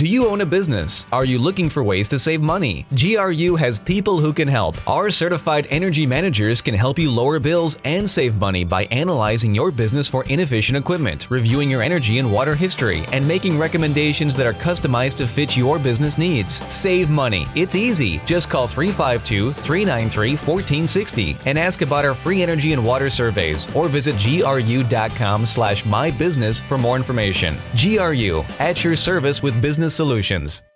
Do you own a business? Are you looking for ways to save money? GRU has people who can help. Our certified energy managers can help you lower bills and save money by analyzing your business for inefficient equipment, reviewing your energy and water history, and making recommendations that are customized to fit your business needs. Save money. It's easy. Just call 352-393-1460 and ask about our free energy and water surveys, or visit gru.com/mybusiness for more information. GRU, at your service with business solutions.